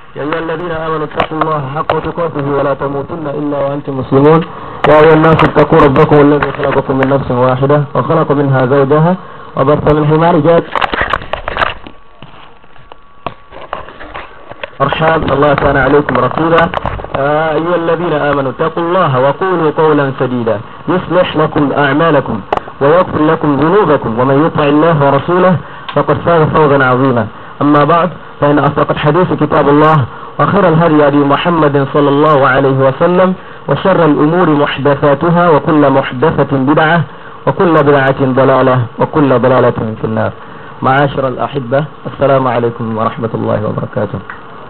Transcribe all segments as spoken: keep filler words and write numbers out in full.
يا أيها الذين آمنوا اتقوا الله حق تقاته ولا تموتن إلا وأنتم مسلمون يا أيها الناس اتقوا ربكم الذي خلقكم من نفس واحدة وخلق منها زوجها وبث منهما رجالا أرحام الله كان عليكم رقيبا يا أيها الذين آمنوا اتقوا الله وقولوا قولا سديدا يصلح لكم أعمالكم ويغفر لكم ذنوبكم ومن يطع الله ورسوله فقد فاز فوزا عظيما. أما بعد فإن أصدق الحديث كتاب الله وخير الهدي هدي محمد صلى الله عليه وسلم وشر الأمور محدثاتها وكل محدثة بدعة وكل بدعة ضلالة وكل ضلالة في النار. معاشر الأحبة السلام عليكم ورحمة الله وبركاته.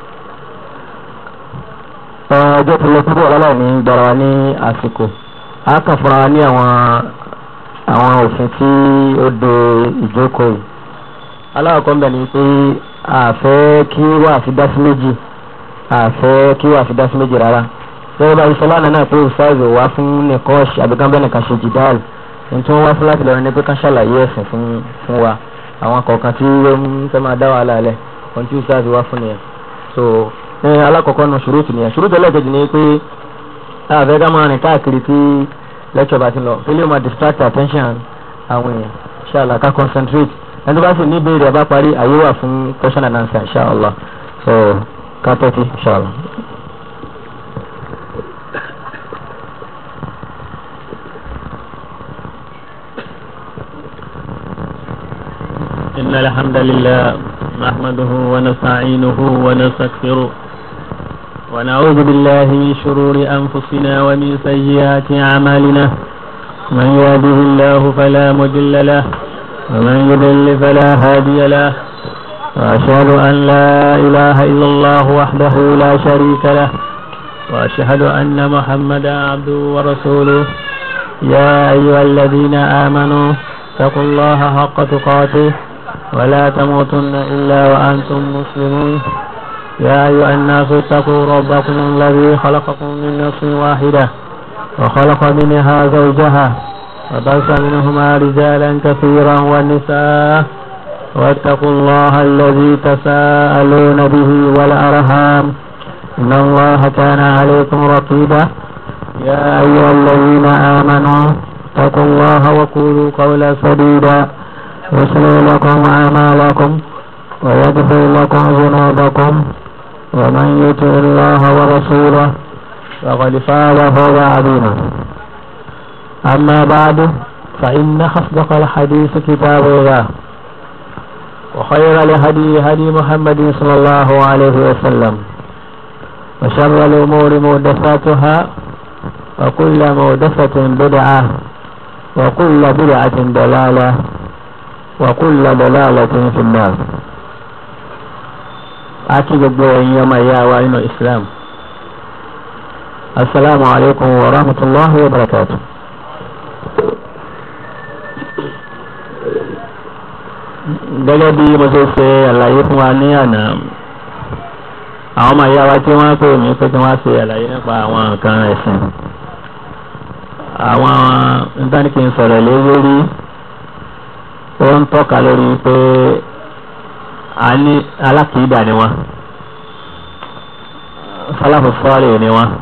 ọjọ́ tó lọ púpọ̀ lọ́la ní gbọ́ra ní àsìkò a kàn fúnra ní àwọn àwọn òfin tí ó de ìjókòó yìí. aláwọ̀kọ́ ń bẹ̀ ni pé àfẹ́ kí wà fi dá sí méjì àfẹ́ kí wà fi dá sí méjì rárá. lọ́wọ́ bá iṣẹ́ lánàá náà pé ìsáàzù wá fún nìkọ́ọ̀ṣì àbíkánbẹ́ nìkan ṣe jìdáàlì ní tí wọ́n wá fún láti lọ́rọ̀ ní pé ká ṣàlàyé ẹ̀sìn fún fún wa àwọn kọ̀ọ̀kan tí ó ń fẹ́ máa dá wàhálà alẹ́ ohun tí ìsáàzù wá fún nìyẹn. so ní alákọ̀ọ́kọ́ náà ṣùrùtù nìyẹn ṣùrùtù ẹlẹ́ẹ̀kejì ni pé àfẹ́ ká máa rìn káàkiri tí lecture bá ti lọ kí ló máa distract attention àwọn èèyàn inshallah ká concentrate ẹni tó bá sì ní ìbéèrè bá parí àyè wà fún question and answer inshallah so ká tẹ́tí inshallah. إن الحمد لله نحمده ونستعينه ونستغفره ونعوذ بالله من شرور أنفسنا ومن سيئات أعمالنا من يهده الله فلا مضل له ومن يضلل فلا هادي له وأشهد أن لا إله إلا الله وحده لا شريك له وأشهد أن محمدا عبده ورسوله يا أيها الذين آمنوا اتقوا الله حق تقاته ولا تموتن إلا وأنتم مسلمون يا أيها الناس اتقوا ربكم الذي خلقكم من نفس واحدة وخلق منها زوجها وبث منهما رجالا كثيرا ونساء واتقوا الله الذي تساءلون به والأرحام إن الله كان عليكم رقيبا يا أيها الذين آمنوا اتقوا الله وقولوا قولا سديدا يصلح لكم أعمالكم ويغفر لكم ذنوبكم ومن يطع الله ورسوله فقد فاز فوزا عظيما. أما بعد فإن أصدق الحديث كتاب الله وخير الهدي هدي محمد صلى الله عليه وسلم وشر الأمور محدثاتها وكل محدثة بدعة وكل بدعة ضلالة وكل ضلالة في النار. أكيد بوين يوم يا وين الإسلام السلام عليكم ورحمة الله وبركاته. gẹ́gẹ́ bí mo ṣe ṣe àlàyé fún wa ní àná àwọn ọmọ ìyá wa tí wọ́n pè mí pé kí wọ́n ṣe àlàyé nípa àwọn nǹkan ẹ̀sìn àwọn ìdánikì ń sọ̀rọ̀ lé lórí ó ń tọ́ka lórí pé a ní alákìídà ni wọ́n sálàfù sọ́ọ̀lì ni wọ́n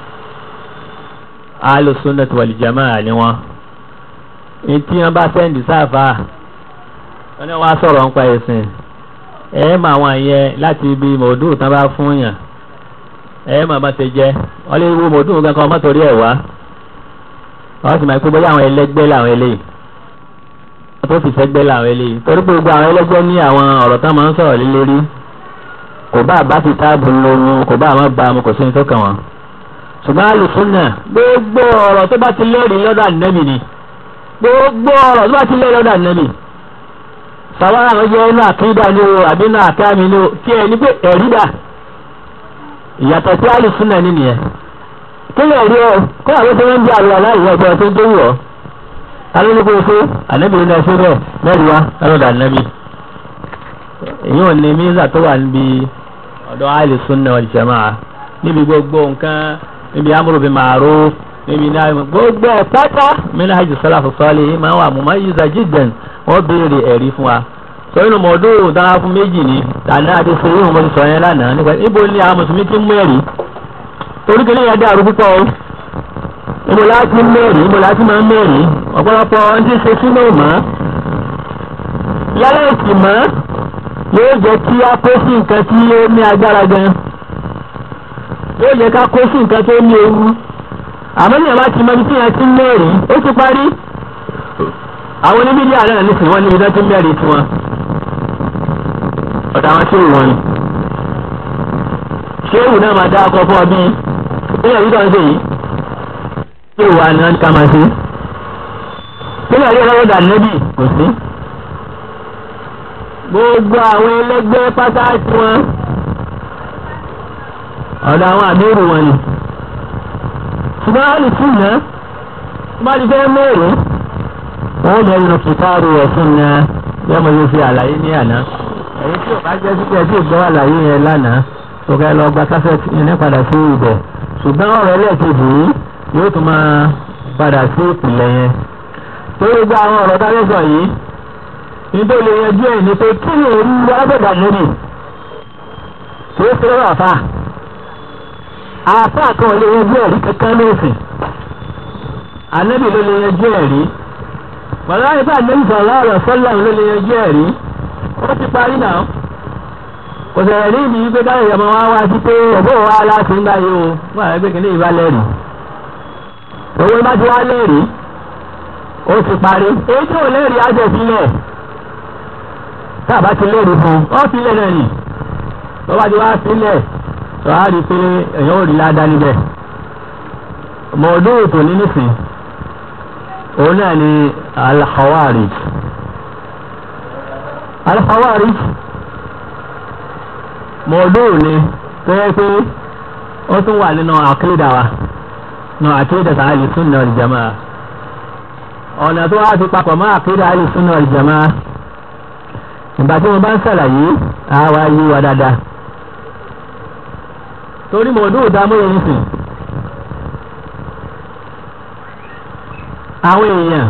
ahlu sunnah wal jamaa ni wọ́n tí wọ́n bá sẹ́ndì sáfà wọ́n ní wọ́n á sọ̀rọ̀ nípa ẹ̀sìn ẹ̀ mà wọ́n yẹ láti ibi mọ̀ọ́dún tán bá fún yàn ẹ̀ mà bá ti jẹ́ wọ́n lè wo mọ̀ọ́dún kankan ọmọ torí ẹ̀ wá wọ́n sì máa pé bóyá àwọn ẹlẹ́gbẹ́ làwọn eléyìí tó fi fẹ́gbẹ́ làwọn eléyìí torí pé gbogbo àwọn ẹlẹ́gbẹ́ ní àwọn ọ̀rọ̀ tán máa ń sọ̀rọ̀ lé lórí kò bá àbá ti táàbù lóhun kò bá àmọ́ bá mu kò sí ní tó kàn wọ́n. ṣùgbọ́n àlùsùnnà gbogbo ọ̀rọ̀ tó bá ti lẹ́rìí lọ́dọ̀ ànábì ni gbogbo ọ̀rọ̀ tó bá ti lẹ́rìí lọ́dọ̀ ànábì. sàwọn àwọn jẹ́ inú àkídà ni o àbí inú àkámi ni o tí ẹ ní pé ẹ̀rí dà ìyàtọ̀ sí àlùsùnnà ní nìyẹn. kí lè rí ọ kó àwọn tó ń bí àrùn aláìwọ̀ ọ̀gbọ́n tó ń tó wù ọ́ alóníkó fún ànábì ní ẹsẹ̀ bẹ́ẹ̀ mẹ́rin wá lọ́dọ̀ ànábì. èyí ò ní mísà tó wà níbi ọ̀dọ̀ ahlu sunna wal jamaa níbi gbogbo nǹkan níbi amru bil ma'ruf níbi náà gbogbo pátá manhaj salafu salih máa wà mumayyiza jiddan wọ́n béèrè ẹ̀rí fún wa. torí nu mọ̀ọ́dún dára fún méjì ni àná àti ṣe yóò mo ti sọ yẹn lánàá nípa níbo ni àwọn mùsùlùmí ti ń mú ẹ̀rí torí kìíní yẹn dàrú púpọ̀ o níbo láti ń mẹ́rin níbo láti máa ń mẹ́rin ọ̀pọ̀lọpọ̀ ohun tí ń ṣe sínú mọ́ yálà ìsì mọ́ yóò jẹ́ kí a kó sí nǹkan tí ó ní agbára gan yóò jẹ́ ká kó sí nǹkan tó ní ewu àmọ́ ní àbá ti mọ ibi tí yẹn ti ń mẹ́rin ó ti parí àwọn oníbídí àná nísìnyí wọ́n níbi tó ti ń mẹ́rin tiwọn ọ̀dà àwọn ṣéwù wọn ni ṣéwù náà máa dá ọkọ̀ fún ọ bí ilé ìwé tó ń ṣe yìí ṣéwù wa ni wọ́n ká máa ṣe sílẹ̀ ilé ọlọ́wọ́ dà nẹ́bì kò sí gbogbo àwọn ẹlẹ́gbẹ́ pátá tí wọ́n ọ̀dà àwọn àbẹ́rù wọn ni ṣùgbọ́n a lè fún náà bá ti fẹ́ mẹ́rin wọ́n lè rìn kìtàrù ẹ̀sùn náà yẹ́mọ̀ yóò fi àlàyé ní àná èyí tí ò bá jẹ́ sípẹ́ tí ò gbọ́ àlàyé yẹn lánàá tó kẹ́ lọ gba kásẹ̀tì yẹn ní padà sí ibẹ̀ ṣùgbọ́n ọ̀rọ̀ ẹlẹ́ẹ̀kejì yìí yóò tún máa padà sí ìpìlẹ̀ yẹn tó gbogbo àwọn ọ̀rọ̀ dáréjọ yìí nítorí lè yanjú ẹ̀ ní pé kí ni òru alábẹ̀dà lórí tó ṣe lọ́wọ́ àfa àfa kan lè yanjú ẹ̀rí kankan lóòsìn ànábì ló lè yanjú ẹ̀rí bàbá ìfẹ́ ànábì sallallahu alaihi wasallam ló lè yanjú ẹ̀rí ó ti parí náà kò sẹ̀rẹ̀ ní ìdí pé káyọ̀ ìyàmọ̀ wá wá sí pé ọ̀bọ̀ wa láti ń báyìí o wọ́n àrẹ pé kìíní ìbá lẹ́rìí owó bá ti wá lẹ́rìí ó ti parí èyí tí ò lẹ́rìí á jẹ́ sílẹ̀ táàbá ti lẹ́rìí fún ọ́ sílẹ̀ náà nì tó bá ti wá sílẹ̀ tó á rí i pé èèyàn ò rí ládàá níbẹ̀ mọ̀ọ́dún ètò ní nísìn òun náà ni al-Khawarij al-Khawarij mọ̀ọ́dún ni tó yẹ pé ó tún wà nínú àkídà wa nínú àkídà ahli sunnah wal jamaa ọ̀nà tó wá ti papọ̀ mọ́ àkídà ahli sunnah wal jamaa ìgbà tí wọ́n bá ń ṣàlàyé àwa yí wa dáadáa torí mọ̀ọ́dún ìdámú yẹn nìsín àwọn èèyàn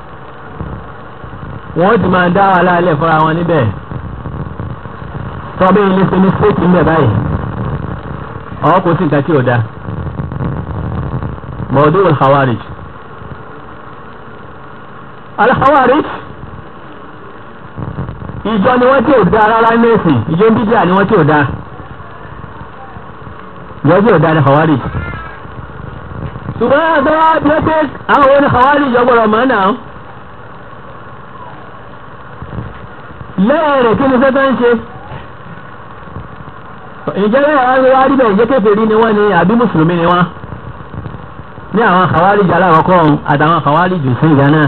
wọ́n ti máa dá wa láàlẹ̀ fúnra wọn níbẹ̀ tọ́bí ilé ṣe ní stéèkì ń bẹ̀ báyìí ọ̀ kò sí nǹkan tí ò da mọ̀ọ́dún al-Khawarij al-Khawarij ìjọ ni wọ́n tí ò da rárá mẹ́sìn ìjọ ń bídíà ni wọ́n tí ò da ìjọ tí ò da ni Khawarij ṣùgbọ́n àtọ́wà bí ó pé àwọn oní Khawarij ọgbọ̀rọ̀ mọ́ náà lẹ́ẹ̀rẹ̀ kí ni sẹ́tọ́ ń ṣe ìjẹ́rẹ́ àwọn wá rí bẹ̀ ìjẹ́ kéferí ni wọ́n ni àbí mùsùlùmí ni wọ́n ní àwọn Khawarij aláwọ̀kọ́ àtàwọn Khawarij jù sí ìgbà náà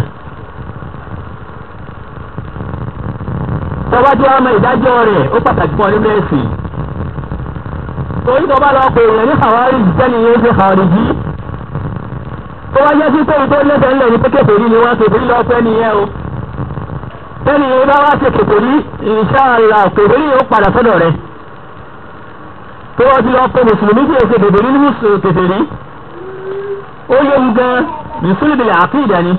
tọ́wá tí wọ́n mọ ìdájọ́ rẹ̀ ó pàtàkì fún ọ nínú ẹ̀sìn torí tó bá lọ pé èèyàn ní Khawarij sẹ́ni yóò ṣe Khawariji tó wá jẹ́ sí pé ìtò lẹ́sẹ̀ ńlẹ̀ ní pé kéferí ni wọ́n kéferí lọ fẹ́ nìyẹn o sẹ́ni yóò bá wá ṣe kéferí insha Allah kéferí yóò padà sọ́dọ̀ rẹ̀ tó wọ́n ti lọ pé mùsùlùmí tí èsè kéferí ní mùsùlùmí kéferí ó yẹ ń gan mùsùlùmí bil aqida ni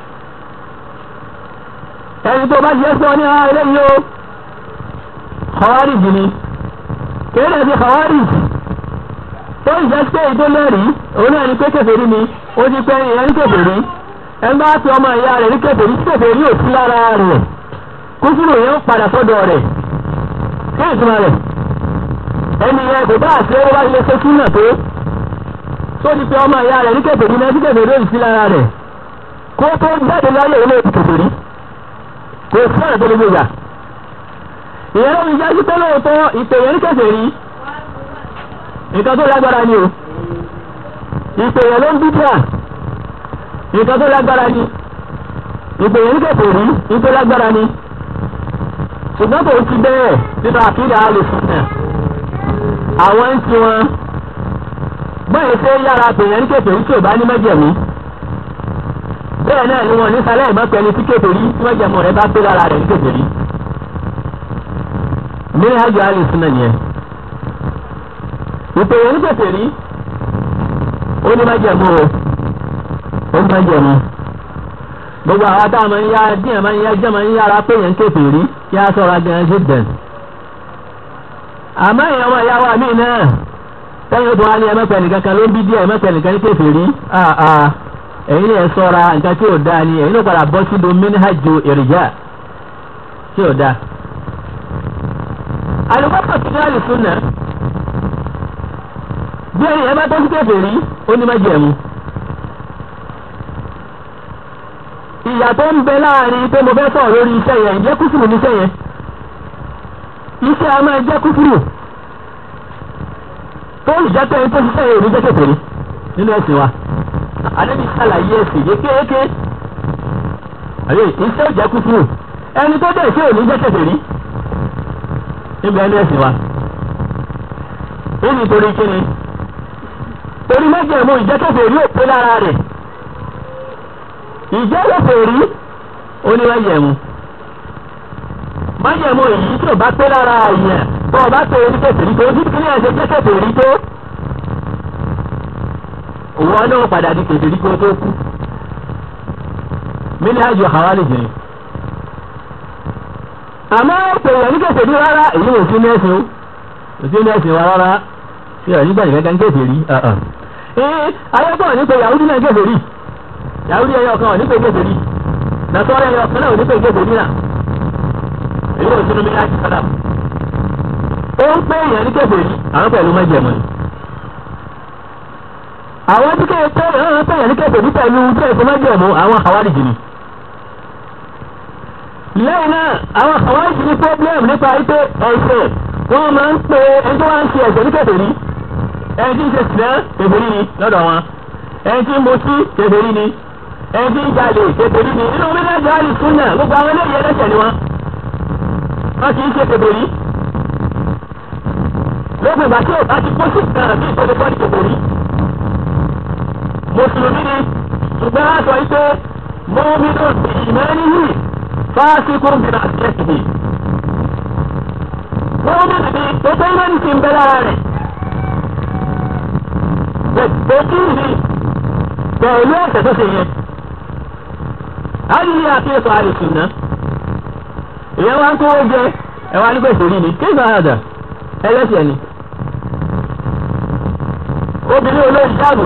ẹni tó bá jẹ́ sọ ní ara eléyìí ó Khawarij ni kéèrè sí Khawarij tó ń jẹ́ pé ìdó lẹ́rìí òun náà ní pé kèfèrí ni ó ti pẹ́ ìyẹn ní kèfèrí ẹ bá fi ọmọ ìyá rẹ̀ ní kèfèrí tí kèfèrí ò sí lára rẹ̀ kúkúrò yẹn ó padà sọ́dọ̀ rẹ̀ kí ìtumọ̀ rẹ̀ ẹni yẹn kò bá àti ẹwọ́ bá ilé ṣe súnà tó tó ti pẹ́ ọmọ ìyá rẹ̀ ní kèfèrí náà tí kèfèrí ò sí lára rẹ̀ kó tó jáde láyé òun náà ti kèfèrí kò sí ọ̀nà tó lè gbéjà ìyẹn ló ń jẹ́ sí pé lóòótọ́ ìpè yẹn ní kèfèrí nǹkan tó lágbára ni o ìpè yẹn ló ń bíbíà nǹkan tó lágbára ni ìpè yẹn ní kèfèrí nǹkan tó lágbára ni ṣùgbọ́n tó ti bẹ́ẹ̀ nínú àkídà Ahlus-Sunnah àwọn ń ti wọn báyìí ṣe yára pè yẹn ní kèfèrí tí ò bá ní májẹ̀mú bẹ́ẹ̀ náà ni wọn ní sálẹ̀ ìmọ̀pẹ́ni tí kèfèrí tí májẹ̀mú rẹ̀ bá pé lára rẹ̀ ní kèfèrí Minhaj Ahlus-Sunnah nìyẹn ìpè yẹn ní kèfèrí ó ní májẹ̀mú o ó ní májẹ̀mú gbogbo àwọn tá a máa ń yá díẹ̀ máa ń yá jẹ́ máa ń yára pé yẹn kèfèrí kí a sọ̀rọ̀ gan jiddan. àmọ́ èèyàn ọmọ ìyá wa míì náà tẹ́yìn tó wá ní ẹ̀mẹ́pẹ̀ nìkan kan ló ń bí díẹ̀ ẹ̀mẹ́pẹ̀ nìkan ní kèfèrí ẹ̀yin ẹ̀ sọ́ra nǹkan tí ò dáa ni ẹ̀yin ló padà bọ́ sí dominhaju ìrìjà tí ò dáa. àlùkọ́pọ̀ tí ní àlùsùnà bí ẹ̀yin ẹ̀ bá tó sí kèfèrí ó ní májẹ̀mú. ìyà tó ń bẹ láàrin pé mo fẹ́ sọ̀rọ̀ lórí iṣẹ́ yẹn ìjẹ́ kúfùrù níṣẹ́ yẹn iṣẹ́ a máa jẹ́ kúfùrù tó ìjẹ́ pé ẹni tó ṣiṣẹ́ yẹn ò ní jẹ́ kèfèrí nínú ẹ̀sìn wa alẹ́bí sàlàyé ẹ̀sìn yékéyéké àyè iṣẹ́ ò jẹ́ kúfùrù ẹni tó dẹ̀ iṣẹ́ ò ní jẹ́ kèfèrí níbi ẹni ẹ̀sìn wa ó ní torí kíni torí májẹ̀mú ìjẹ́ kèfèrí ò pé lára rẹ̀ ìjẹ́ kèfèrí ó ní májẹ̀mú májẹ̀mú èyí tí ò bá pé lára àyàn tó o bá pé ní kèfèrí tó ní kíní ẹ̀sẹ̀ jẹ́ kèfèrí tó òun náà padà di kèfèrí kó tó kú mílíọ̀nù àwárí jìnnì àmọ́ pèèyàn ní kèfèrí rárá èyí ò sí ní ẹ̀sìn o ò sí ní ẹ̀sìn wa rárá ṣé ọ̀ nígbà nìkan kan kèfèrí ee ayọ́pọ̀ ní pé Yahudi náà kèfèrí Yahudi ẹ̀yọ kan ò ní pé kèfèrí nàtọ́rọ̀ ẹ̀yọ kan náà ò ní pé kèfèrí náà èyí ò sínú mílíọ̀nù sádà ó ń pè èèyàn ní kèfèrí àwọn pẹ̀lú májẹ̀mú ni àwọn tí kéè pé àwọn pèèyàn ní kèfèrí pẹ̀lú tí ẹ̀sìn májẹ̀mú àwọn àwárìjì ni lẹ́yìn náà àwọn àwárìjì ní pọ́blẹ́mù nípa ipé ẹ̀sẹ̀ wọ́n máa ń pe ẹni tó wá ń ṣe ẹ̀sẹ̀ ní kèfèrí ẹni tí ń ṣe sìnà kèfèrí ni lọ́dọ̀ wọn ẹni tí ń mutí kèfèrí ni ẹni tí ń jalè kèfèrí ni nínú mílíọ̀nù àlì súnà gbogbo àwọn eléyìí ẹlẹ́ṣẹ̀ ni wọn wọ́n kì í ṣe kèfèrí lóògùn ìgbà tí ò bá ti kó sí ìtàn àbí ìtọ́jú pọ́ọ̀lì kèfèrí mùsùlùmí ni ṣùgbọ́n a sọ pé mọ́mínú ìmẹ́rìnì fásikún bìnnà ṣẹ́kìdì mọ́mínú ni tó tó ìmẹ́rì ti ń bẹ lára rẹ̀ gbẹ̀gbẹ̀kì ni pẹ̀lú ẹ̀sẹ̀ tó ṣe yẹn a ní ní àkíyèsọ àìsùn náà ìyẹn wá ń kówó jẹ ẹwà nígbà ìṣòrí ni kí ìgbà àdà ẹlẹ́sẹ̀ ni obìnrin olóyìn dáàbò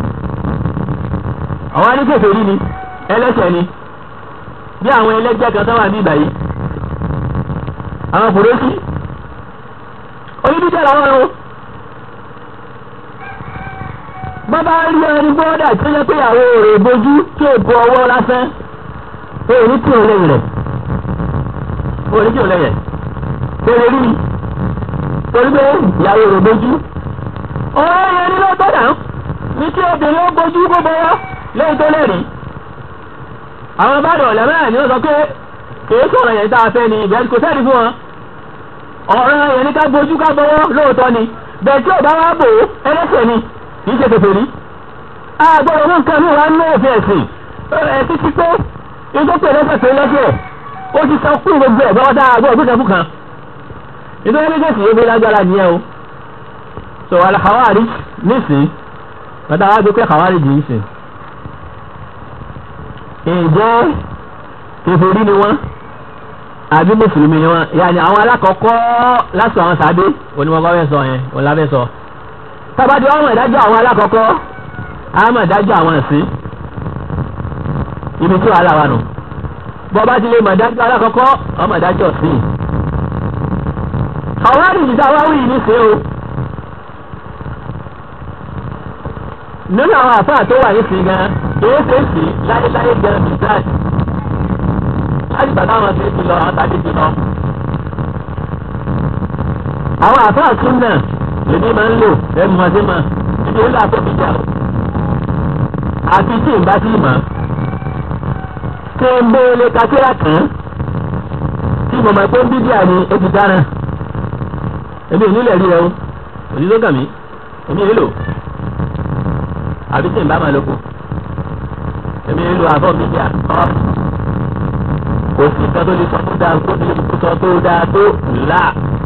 àwọn aníkèfèrí ni ẹlẹ́sẹ̀ ni bí àwọn ẹlẹ́jẹ̀ kan sáwà ní ìbàyí àwọn fòrósì onídíjẹ́ làwọn ọ̀rọ̀ bàbá rí ẹni bọ́ọ̀dà tó yẹ pé àwọn òrè bojú tí ò bu ọwọ́ lásán tó ní tí ò lẹ́yìn rẹ̀ òní tí ò lẹ́yìn tó lè rí torí pé ìyàwó òrè bojú ọ̀rọ̀ yẹn ní lọ́gbọ́dà ní kí obìnrin ó bojú kó bọ́wọ́ lẹ́yìn tó lẹ́rìí àwọn bá dọ̀ lẹ́mẹ́rẹ̀ ni ó sọ pé kìí sọ̀rọ̀ yẹn tá a fẹ́ ni ìbẹ̀rù kò sẹ́ẹ̀dì fún wọn ọ̀rọ̀ yẹn ní ká bojú ká bọ́wọ́ lóòótọ́ ni bẹ́ẹ̀ tí ò bá wá bò ó ẹlẹ́sẹ̀ ni kì í ṣe kèfèrí àgbọ̀dọ̀ mú nǹkan mi wá ní òfin ẹ̀sìn ẹ̀sìn ti pé ìjọpẹ̀ lẹ́sẹ̀ pé lẹ́sẹ̀ ó ti sọ fún gbogbo ẹ̀ gbọ́dọ̀ àgbọ̀ ọ̀gbìn kan nítorí méjèèjì yóò fi lágbára nìyẹn o so alahawari nísìn bàtà wá gbé pé hawari jì í sìn ǹjẹ́ kèfèrí ni wọ́n àbí mùsùlùmí ni wọ́n yàní àwọn alákọ̀ọ́kọ́ lásìkò àwọn sàdé onímọ̀kọ́ fẹ́ sọ yẹn olábẹ́ sọ tábàdì ọmọ ìdájọ́ àwọn alákọ̀ọ́kọ́ àmọ́ ìdájọ́ àwọn ẹ̀sìn ibi tí wàhálà wà nù bọ́ba ti lè mọ̀ ìdájọ́ alákọ̀ọ́kọ́ ọmọ ìdájọ́ sí i àwọn àdìsí táwa wí ní sí o nínú àwọn àfáà tó wà ní sí gan èyí ṣe é sí láyéláyé gan bìtáì láti bàtà àwọn ṣe é ti lọ àwọn tàbí ti lọ àwọn àfáà tún náà èmi máa ń lò ẹnu wọn sí ma ibi ó làtọ̀ mi jà àti tí n bá sí mà ṣé n bó lè kakíra kàn tí mo máa pé ń bí díà ni ó ti dára èmi ò nílẹ̀ rí ẹ o òní ló gà mí èmi ò nílò àbí tí n bá máa lóko èmi ò nílò àbọ̀ mi díà ọ́ kò sí nǹkan tó lè sọ tó dáa tó lè sọ tó dáa tó là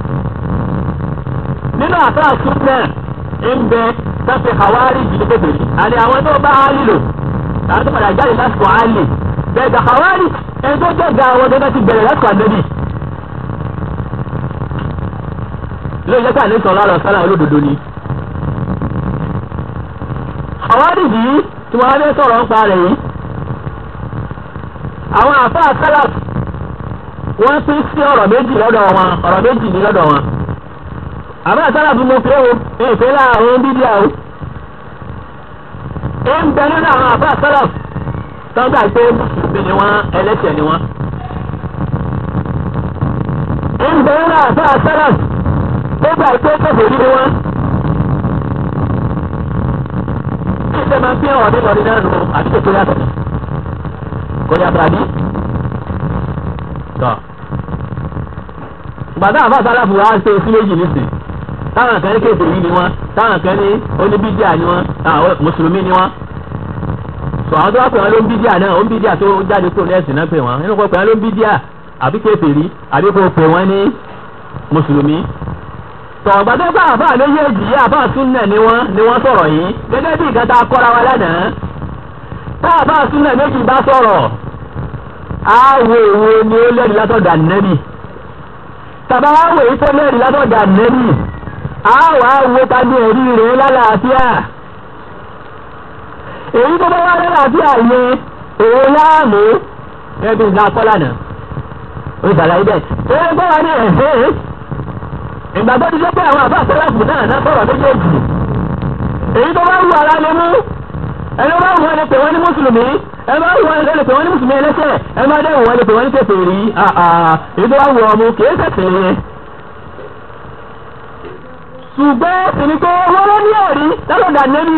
nínú àtàwọn súnmọ́ ń bẹ sáfẹ́ hawari jìnnì kébèrè àní àwọn tó bá hali lò àwọn tó padà jáde lásìkò hali bẹ́ẹ̀ gà hawari ẹni tó jẹ́ ga àwọn tó bá ti bẹ̀rẹ̀ lásìkò àdébì lóye jẹ́ pé àní sọ̀rọ̀ àlọ́ sálà olódodo ni. àwọn àdìsí tí wọ́n á fẹ́ sọ̀rọ̀ ń pa rẹ̀ yìí àwọn àfáà sálà wọ́n pín sí ọ̀rọ̀ méjì lọ́dọ̀ wọn ọ̀rọ̀ méjì ní lọ́dọ̀ wọn. àbá sálàfù mo pé o èpè láàrin bídíà o. ó ń bẹ nínú àwọn àbá sálàfù tó ń gbà pé mùsùlùmí ni wọ́n ẹlẹ́ṣẹ̀ ni wọ́n. ó ń bẹ nínú àbá sálàfù tó gbà pé kèfèrí ni wọ́n. kí ṣe máa ń pín ọ̀rọ̀ nínú ọdún náà nù àti kò yàtọ̀ kò yàtọ̀ àbí. gbàdá àbá sálàfù wa ṣe sí méjì nísìn táwọn kan ní kèfèrí ni wọ́n táwọn kan ní oníbídíà ni wọ́n àwọn mùsùlùmí ni wọ́n. sọ àwọn tó wá pè wọ́n ló ń bídíà náà ó ń bídíà tó jáde kó ní ẹ̀sìn náà pè wọ́n nínú kó pè wọ́n ló ń bídíà àbí kèfèrí àbí kó pè wọ́n ní mùsùlùmí. sọ gbàdá bá àbá méjèèjì yìí àbá súnnà ni wọ́n ni wọ́n sọ̀rọ̀ yìí gẹ́gẹ́ bí ìkàtà kọ́ra wa lánàá. tá àbá súnnà méjì bá sọ̀rọ̀ àwọ̀ èwo ni ó lẹ́rìí látọ̀dọ̀ Ànábì tàbá àwọ̀ èyí tó lẹ́rìí látọ̀dọ̀ Ànábì àwọ̀ àwọ̀ tàbí ẹ̀rí rẹ̀ lálàáfíà èyí tó bá wá lálàáfíà yẹn èyí láàmú ẹbí ìlà akọ́lànà ó ìbàlàyé bẹ́ẹ̀ èyí tó wá ní ẹ̀fẹ́ ìgbàgbọ́ ti jẹ́ pé àwọn àbá àtẹ́lẹ́fù náà náà sọ̀rọ̀ méjèèjì èyí tó bá wù ara lè mú ẹni bá wù wọn lè pè wọ́n ní mùsùlùmí ẹ bá wù wọn lè pè wọ́n ní mùsùlùmí ẹlẹ́ṣẹ̀ ẹ bá dẹ̀ wù wọn lè pè wọ́n ní kèfèrí èyí tó bá wù ọmọ kìí ṣẹ̀ṣẹ̀ yẹn. ṣùgbọ́n ìníkó wọ́n ló ní ẹ̀rí lọ́dọ̀ Ànábì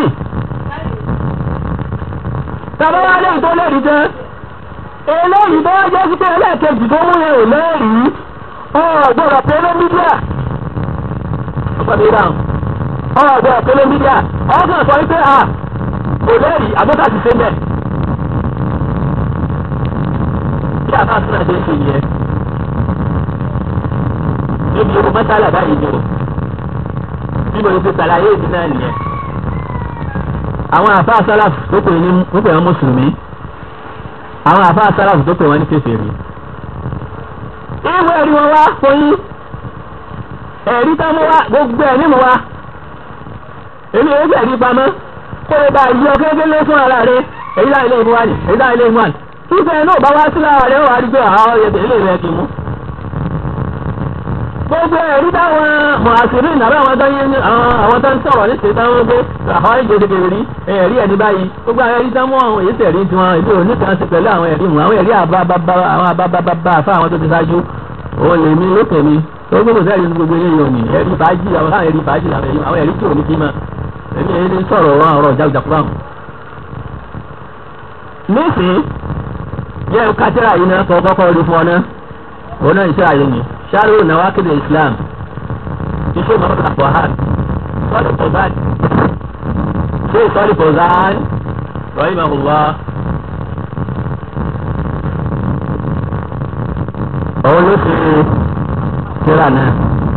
tàbí wọ́n lè tó lẹ́rìí jẹ́ eléyìí bá jẹ́ sí pé ẹlẹ́ẹ̀kejì tó mú yẹn ò lẹ́rìí ọ̀gbọ́dọ̀ pé ló mídíà ọ̀gbọ́dọ̀ pé ló mídíà ọ̀gbọ́dọ̀ sọ wípé à kò lẹ́rìí àbúkà ti ṣe ń bẹ̀. bí àbá sínú àti ṣe yẹ níbi irú mọ́sálà báyìí ni o bí mo ti ṣàlàyé ìdí náà nìyẹn. àwọn àfáà sálàfù tó pè ní wọ́n pè wọ́n mùsùlùmí àwọn àfáà sálàfù tó pè wọ́n ní kèfèrí. ìwé ẹ̀rí wọn wá fún yín ẹ̀rí tá mú wá gbogbo ẹ̀rí mu wá èmi ò gbẹ̀ ẹ̀rí pamọ́ kó o bá yí ọ kékeré fún ara rẹ èyí láì lè mú wá ní èyí láì lè mú wá ní. ìfẹ́ náà bá wá sí lára rẹ wà á rí pé àwọn ọ̀yẹ̀dẹ̀ ilé rẹ kì í mú. gbogbo ẹ̀rí táwọn mọ̀àsírí nàbẹ́ àwọn tó ń àwọn tó ń sọ̀rọ̀ ní ṣètò àwọn gbé àwọn ìgbèdéke rí ẹ̀rí ẹ̀rí báyìí gbogbo àwọn ẹ̀rí táwọn àwọn èyí tẹ̀rí tiwọn ìlú oníkan ṣe pẹ̀lú àwọn ẹ̀rí mu àwọn ẹ̀rí àbábábá àfa àwọn tó ti ṣáájú òun lè mi lókè mi tó gbogbo sẹ́ẹ̀rí ní gbogbo eléyìí òní ẹ̀rí fàájì àwọn ẹ̀rí fàájì àwọn ẹ̀rí tí ò ní kí mọ́ èmi èyí ní sọ̀rọ̀ wọn ọ̀rọ̀ jágùjáfúrà hàn. nísìnyí yẹ kátìrà yìí náà kọ́ kọ́kọ́ rí fún ọ náà òun náà ìṣe àyè ni ṣáàrù nawakid Islam iṣẹ́ mọ́tò àpọ̀hán sọ́ọ̀lì fọ̀zán ṣé sọ́ọ̀lì fọ̀zán rahimahullah. òun ló ṣe kíra náà.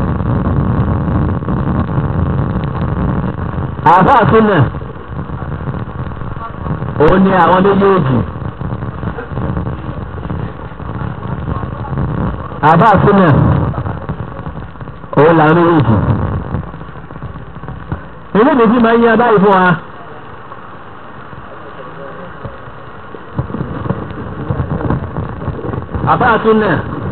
àáfàá súnà òun ni àwọn méjèèjì àáfàá súnà òun làwọn méjèèjì ilé méjì máa ń yan báyìí fún wa. àáfàá súnà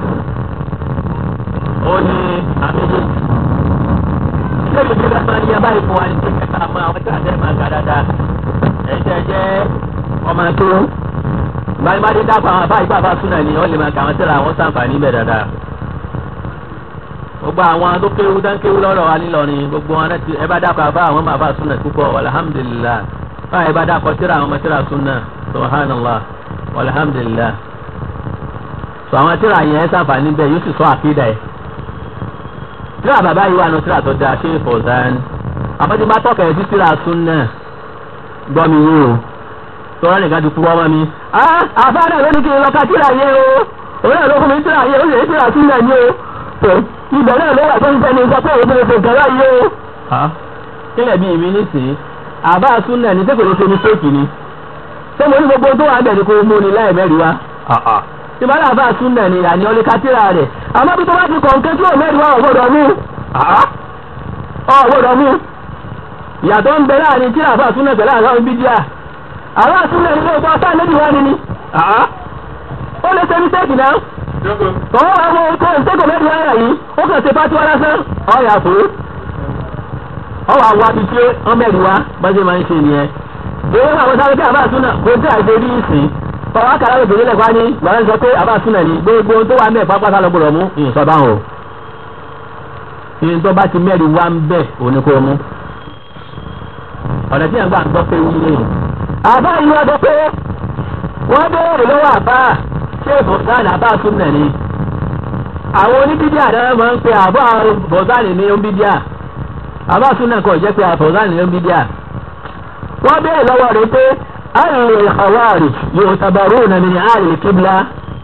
òun ni àwọn méjèèjì ilé méjì máa ń yan báyìí fún wa ní kíkẹ́ àmọ́ àwọn tí a jẹ́ máa ga dáadáa ẹ̀jẹ̀ jẹ́ ọmọ tó báyìí má dé dápọ̀ àwọn àbá ìgbà bá súnà ni wọ́n lè máa kà wọ́n tẹ́lẹ̀ àwọn sàǹfààní bẹ̀ dáadáa. gbogbo àwọn tó kéwu tó ń kéwu lọ́rọ̀ wa nílọrin gbogbo wọn ti ẹ bá dápọ̀ àbá àwọn máa bá súnà púpọ̀ alhamdulillah báyìí bá dápọ̀ tẹ́lẹ̀ àwọn ọmọ tẹ́lẹ̀ súnà subhanallah alhamdulillah. sọ àwọn tẹ́lẹ̀ yẹn sàǹfààní bẹ̀ yóò sì sọ àkídà ẹ̀. tẹ́lẹ̀ bàbá yìí wà nù tẹ́lẹ̀ tó dáa ṣé Fawzan àbọ̀tí bá tọ́kẹ̀ sí tẹ́lẹ̀ súnà gbọ́ mi yín o tọ́lá nìkan ti kúrọ́ ọmọ mi. àfáàdà ló ní kí n lọ ka tíra yé o òun náà ló fún mi tíra yé o lè tíra sílẹ̀ ní o ibẹ̀ náà ló wà tó ń tẹ́ni sọ pé òun lè fi nǹkan láyé o. kílẹ̀ bí mi nísìnyí àbá súnà ní sẹ́kọ̀ọ́ ṣe ní fèkì ni ṣé mo ní gbogbo tó wà bẹ̀ ni kò mú ni láì mẹ́rin wá. tí bá dà àbá súnà ni àní ọlẹ́ ka tíra rẹ̀ àmọ́ bí tó bá ti kọ̀ọ̀kẹ́ tí ò mẹ́rin wá ọ̀gbọ́dọ̀ mú. ọ̀ gbọ́dọ̀ mú ìyàtọ̀ ń bẹ láàrin tí àfa súnà pẹ̀lú àwọn bídíà àwọn àsúnà ilé ọgbà sáà níbi wá ni ni ó lè ṣe mistake náà tọ́wọ́ àwọn ọkọ̀ ìṣẹ́kọ̀ mẹ́rin wáyà yìí ó kàn ṣe fatiwa lásán ọ̀yà fún ọwọ́ àwọn àbí tí wọ́n mẹ́rin wá bọ́sẹ̀ máa ń ṣe nìyẹn èyí àwọn sáré pé àbá àsúnà kò tí àìṣe rí ìsìn ọwọ́ àkàrà lè bèrè lẹ́kọ̀ọ́ ní gbọ́dọ̀ sọ pé àbá àsúnà ni gbogbo tó wà mẹ́ẹ̀ pápá lọ gbọ́dọ̀ mú ìyìnsọ́ bá wọn o ìyìn tó bá ti mẹ́rin wá ń bẹ̀ òní kó mú ọ̀nà tí yẹn gbà ń gbọ́ pé wílé àbá yìí wọ́n dọ́ pé wọ́n béèrè lọ́wọ́ àbá ṣé bọ̀sán àbá súnà ni àwọn oníbídíà náà máa ń pe àbá bọ̀sán ní oníbídíà àbá súnà kò jẹ́ pé bọ̀sán ní oníbídíà wọ́n béèrè lọ́wọ́ rẹ̀ pé àrùn ìkàwárì yóò tabarú nàmì ní àrùn kíbla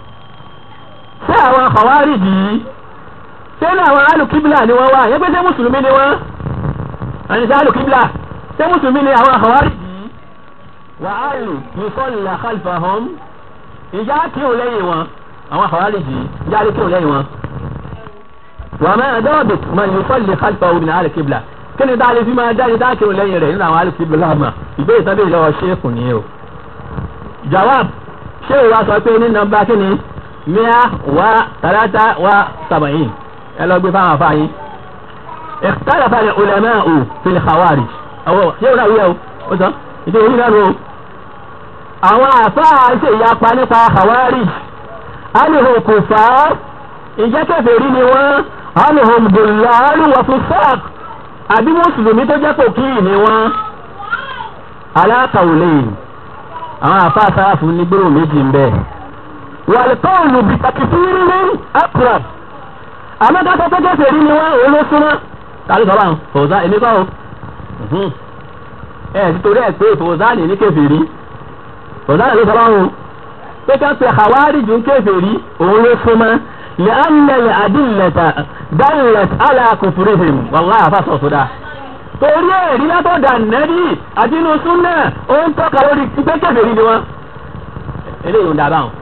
ṣé àwọn àkàwárì yìí ṣé ní àwọn àrùn kíbla ni wọ́n wá yẹ pé ṣé mùsùlùmí ni wọ́n àní ṣé àrùn kíbla ṣé mùsùlùmí ni àwọn àkàwárì yìí wà á lù yusalla khalfahum ìjà kírun lẹ́yìn wọn àwọn àkàwárì yìí ìjà lè kírun lẹ́yìn wọn. wà máa dọ́ọ̀bì man yusalli khalfahu min àrùn kíbla kí ni dáa lè fi máa jáde dáa kírun lẹ́yìn rẹ̀ nínú àwọn àrùn kíbla mà ìbéèrè sábẹ́ ìlọ́wọ́ ṣéèkù ni o. jawab ṣé ìwà sọ pé ní nọ́mbà kí ni mia wa talata wa sabayin ẹ lọ gbé fáwọn afáyín. ikhtalafa al-ulama'u fil khawarij àwọn ṣé ìwà wíyà o ó sọ ìdí orí náà ló. àwọn àfáà ṣe ìyapa nípa khawarij alihum kufar ìjẹ́ kèfèrí ni wọ́n alihum dullal wa fusaq àbí mùsùlùmí tó jẹ́ pòkì ni wọ́n. ala qawlayn àwọn àfáà sáráfù ní gbèrò méjì ń bẹ. wal qawlu bi takfirihim aqrab àmọ́ dákọ̀ tó kèfèrí ni wọ́n òun ló súnmọ́. tàbí sọ báwọn fòzá èmi kọ́ o ẹ̀ títorí ẹ̀ pé fòzá ní ní kèfèrí fòzá ló sọ báwọn pé ká pe khawarij ń kèfèrí òun ló súnmọ́ li'anna al-adillata dallat ala kufrihim wallahi àfa sọ̀ sódà torí ẹ̀rí látọ̀dà nẹ́bí àti inú súnà ó ń tọ́ka lórí pé kèfèrí ni wọ́n eléyìí ń dà báwọn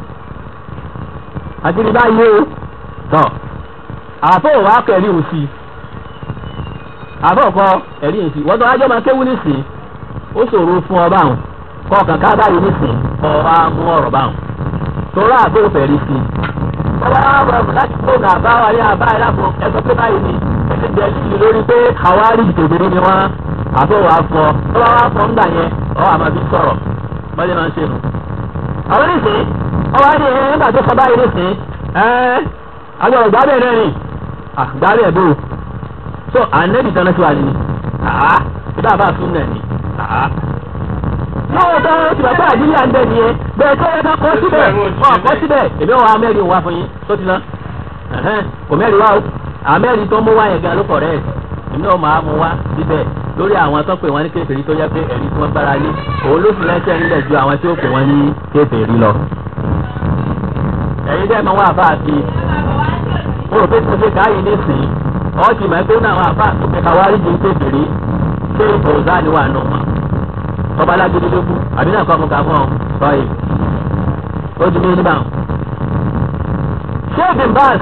àti ní báyìí o tọ́ àfọ̀ wà kẹ́rì òsì àbọ̀kọ ẹ̀rí èsì wọ́n tó ajọ́ máa kéwú nísìn ó ṣòro fún ọ báwọn kọ́ kàkà báyìí nísìn kọ́ wa mú ọ̀rọ̀ báwọn torí àbó fẹ̀rí sí i. wọ́n wá wọ́n láti kó nà bá wa ní àbá ẹ̀ lápò ẹ̀sọ́ pé báyìí ni ẹ̀sẹ̀ jẹ́ líli lórí pé àwárí ìtòkèrè ni wọ́n àbó wa fọ tó bá wá fọ ńgbà yẹn ọ̀ àmọ́ bí sọ̀rọ̀ bọ́lá máa ń ṣe nù. àwọn nísìn ọwọ́ á ní ẹ̀ nígbà tó sọ báyìí nísìn ẹ̀ agbọ̀rọ̀ gbábẹ́ náà ni àgbábẹ́ bò so anabi tana ti wa ni aa ìbá bá sún náà ni aa lọ́wọ́ tó ti bàbá àdílé à ń bẹ̀ nìyẹn bẹ́ẹ̀ tó yẹ ká kọ́ síbẹ̀ ọ̀ kọ́ síbẹ̀ èmi wọn amẹ́rin wá fún yín tó ti ná kò mẹ́rin wá o amẹ́rin tó mú wá yẹn gan ló kọ̀ rẹ̀ èmi náà máa mú wá síbẹ̀ lórí àwọn tó pè wọ́n ní kèfèrí tó yẹ pé ẹ̀rí tí wọ́n gbára lé òun ló sì lẹ́sẹ̀ nílẹ̀ ju àwọn tí ó pè wọ́n ní kèfèrí lọ. ẹ̀yin dẹ́ máa wá àbá àti mo rò pé tí mo ṣe káyìí nísìnyí wọ́n ti máa ń pé ní àwọn àbá tó kẹta wá rí ju kékeré ṣé ìfọ̀ọ́sá ni wà nù wọn. ọba alágídí ló kú àbí náà kọ́ ọmọ kà fún ọ sọ́yìn ó ti dé níbà. ṣé bin Baz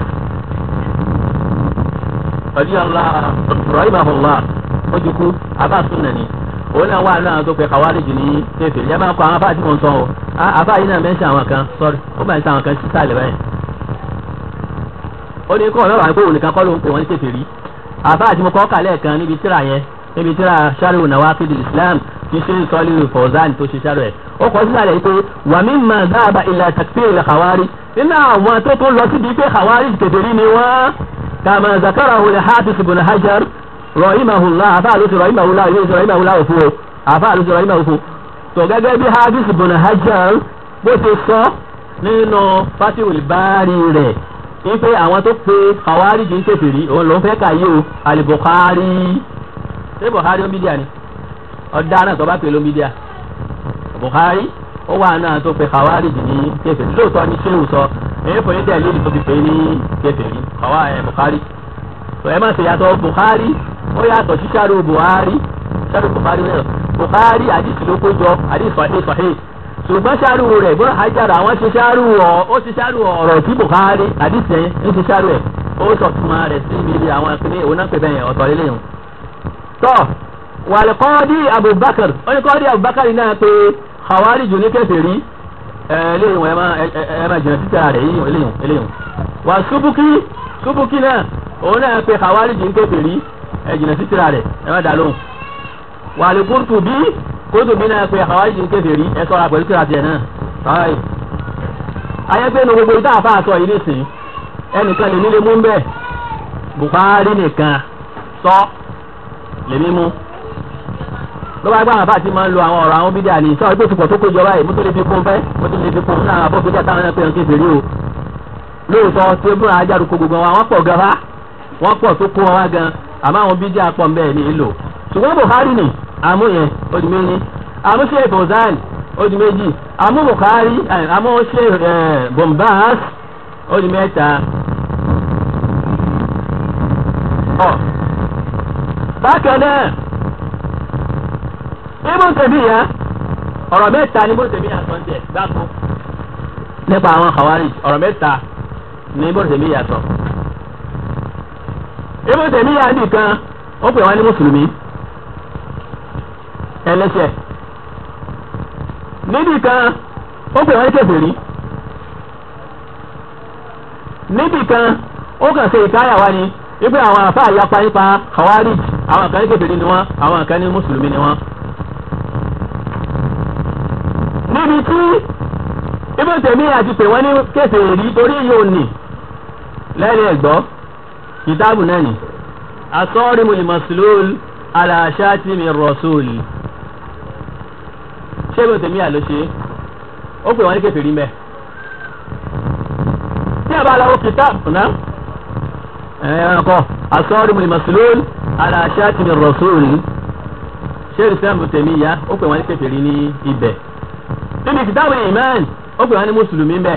ọdíyànlá rahimahullah ó ti kú àbá súnà ni òun náà wà náà tó kẹta wá rí ju ní kékeré yẹ máa kọ àwọn afá tí mo ń sọ ọ afá yìí náà mẹ́sàn àwọn kan sọ́rí ó máa ń sọ àwọn kan sí sàlẹ̀ báyìí. ó ní kọ́ ọ̀rọ̀ àìpé òun nìkan kọ́ ló ń pè wọ́n ní kèfèrí àbá àti mo kọ́ kàlẹ́ kan níbi tíra yẹn níbi tíra sharhu nawaqid al-islam tí ṣe ń sọ lórí Fawzan tó ṣe sharhu ẹ̀ ó kọ́ sílẹ̀ rẹ̀ pé wa mimma dhahaba ila takfir al-khawarij nínú àwọn tó tún lọ síbi pé khawarij kèfèrí ni wọ́n kama zakarahu al-hafiz ibn hajar rahimahullah àbá àlùsí rahimahullah ilé ìṣòro rahimahullah òfu o àbá àlùsí rahimahullah òfu tó gẹ́gẹ́ bí hafiz ibn hajar bó ti sọ nínú fatihul bari rẹ̀ ife àwọn tó pe khawarij ń kèfèrí òun ló ń fẹ́ kà yí o al-Bukhari ṣé Bukhari ó ń bídíà ni ọ̀daràn tó bá pè ló ń bídíà Bukhari ó wà náà tó pe khawarij ní kèfèrí lóòótọ́ ní ṣéwù sọ èyí fòye dẹ̀ lédi tó fi pè ní kèfèrí Bukhari tó ẹ má ṣe yàtọ̀ Bukhari ó yàtọ̀ sí sáré Buhari sáré Bukhari náà Bukhari àdìsí ló kó jọ àdìsí sahih sahih ṣùgbọ́n ṣáàrù rẹ̀ gbọ́dọ̀ hajar àwọn ṣe ṣáàrù ọ̀ ó ṣe ṣáàrù ọ̀rọ̀ tí Bukhari àdìsẹ́ ń ṣe ṣáàrù ẹ̀ ó sọ fún wa rẹ̀ sí ibi àwọn akíní òun náà pè bẹ́ẹ̀ ọ̀tọ̀ lélẹ́yìn tọ́ wàlẹ̀ kọ́ọ́dí Abubakar ó ní kọ́ọ́dí Abubakar náà pé Khawarij ní kèfèrí eléyìí ẹ máa ẹ máa jìnnà títà rẹ̀ eléyìí eléyìí eléyìí wà Subuki Subuki náà òun náà pé Khawarij ní kèfèrí ẹ jìnnà títà rẹ̀ ẹ má dà lóhùn wàlẹ̀ Qurtubi Qurtubi náà pé Khawarij ní kèfèrí ẹ sọ̀rọ̀ pẹ̀lú tírà tiẹ̀ náà báyìí ayẹ́pẹ́ nu gbogbo ìta àfa àsọ yìí nìsín ẹnìkan lè nílé mú bẹ́ẹ̀ Bukhari nìkan sọ lèmi mú ló bá gbọ́ àwọn àbá ti máa ń lo àwọn ọ̀rọ̀ àwọn bídíà ní sọ pé tùpọ̀ tó kójọ báyìí mo tó lè fi kún fẹ́ mo tó lè fi kún náà àbọ̀ bídíà táwọn ẹ̀pẹ́ ń kéde rí o lóòótọ́ tí ó búra ajárùkọ gbogbo wọn wọ́n pọ̀ gan fa wọ́n pọ̀ tó kó wọn wá gan àmọ́ àwọn bídíà pọ̀ ń bẹ́ẹ̀ ní ìlò ṣùgbọ́n Bukhari ni àmú yẹn ó di méjì àmú ṣe Fawzan ó di méjì àmú Bukhari àmú ṣe Bombas ó di mẹ́ta bákan náà Ibn Taymiyyah ọ̀rọ̀ mẹ́ta ni Ibn Taymiyyah sọ ń tẹ̀ gbáko nípa àwọn Khawarij ọ̀rọ̀ mẹ́ta ni Ibn Taymiyyah sọ. Ibn Taymiyyah nìkan ó pè wọ́n ní mùsùlùmí ẹlẹ́ṣẹ̀ níbì kan ó pè wọ́n ní kèfèrí níbì kan ó kàn ṣe ìkáyà wá ni wípé àwọn àfa àyapa nípa Khawarij àwọn kan ní kèfèrí ni wọ́n àwọn kan ní mùsùlùmí ni wọ́n. níbi tí Ibn Taymiyyah ti pè wọ́n ní kèfèrí torí yóò nì lẹ́yìn ẹ̀gbọ́ kìtáàbù náà ni As-Sarimul Maslul ala Shatimi Rasul ṣé Ibn Taymiyyah ló ṣe ó pè wọ́n ní kèfèrí mẹ́ tí a bá lọ kìtáàbù náà ẹ̀ẹ́dẹ́kọ̀ As-Sarimul Maslul ala Shatimi Rasul ṣé Ibn Taymiyyah ó pè wọ́n ní kèfèrí ní ibẹ̀ níbi kìtàbù ìmán ó pè wọ́n ní mùsùlùmí ń bẹ̀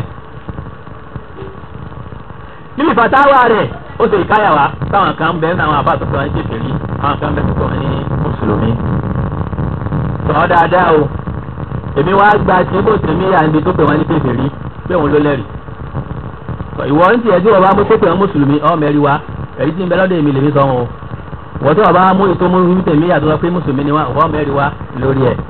níbi fatawa rẹ̀ ó ṣe ìkáyàwá táwọn kan bẹ́ẹ̀ náà àwọn àbá tó pè wọ́n ní kèfèrí àwọn kan bẹ́ẹ̀ tó pè wọ́n ní mùsùlùmí. sọ dáadáa o èmi wá gba tí Ibn Taymiyyah níbi tó pè wọ́n ní kèfèrí pé òun ló lẹ́rìí. ìwọ ń tiẹ̀ tí wọ́n bá mú tó pè wọ́n mùsùlùmí ọ́ mẹ́rin wa ẹ̀rí tí ń bẹ lọ́dọ̀ èmi lèmi sọ wọn o wọ́n tí wọ́n bá mú ètò Ibn Taymiyyah tó sọ pé mùsùlùmí ni wọ́n mẹ́rin wa lórí ẹ̀.